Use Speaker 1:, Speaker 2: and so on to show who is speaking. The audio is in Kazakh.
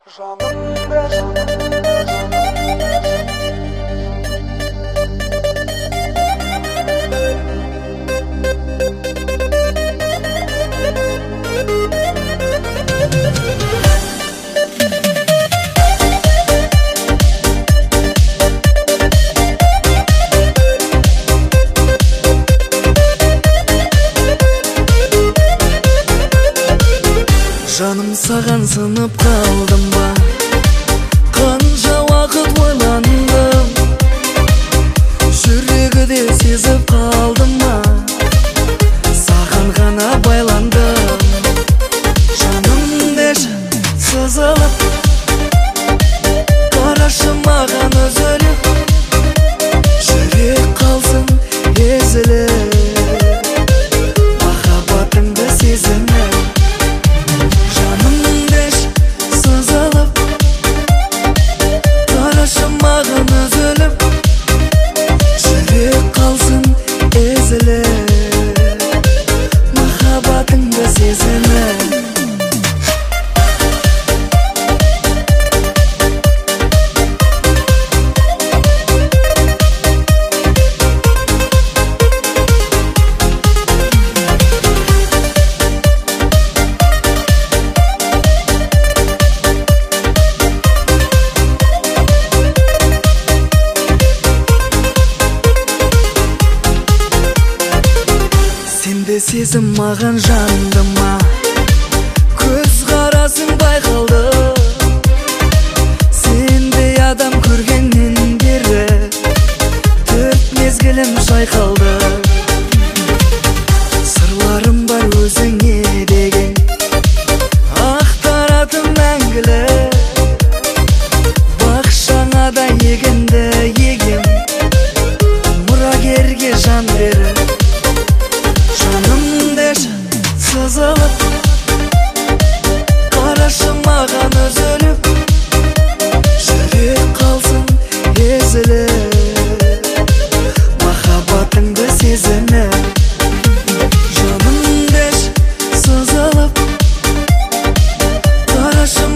Speaker 1: Жаным, саған сынып қалдым ба? Қанша уақыт ойландым, жүрегі де сезіп қалдым ма? Саған ғана байландым. Жаным деші сызылып, қарашы маған үзіліп, жүрек қалсын езіліп, махаббатыңды сезініп. Махаббатыңды сезініп. Сенде сезім маған жанды ма? Көз қарасың байқалды, сендей адам көргеннен бері төрт мезгілім шайқалды. Сырларым бар өзіңе деген, ақтаратым мәңгілік. Бақшаңа да егінді егем, мұрагерге жан беріп. Сызылып, қарашы маған үзіліп, жүрек қалсын езіліп, махаббатыңды сезініп. Жаным деші сызылып, қарашы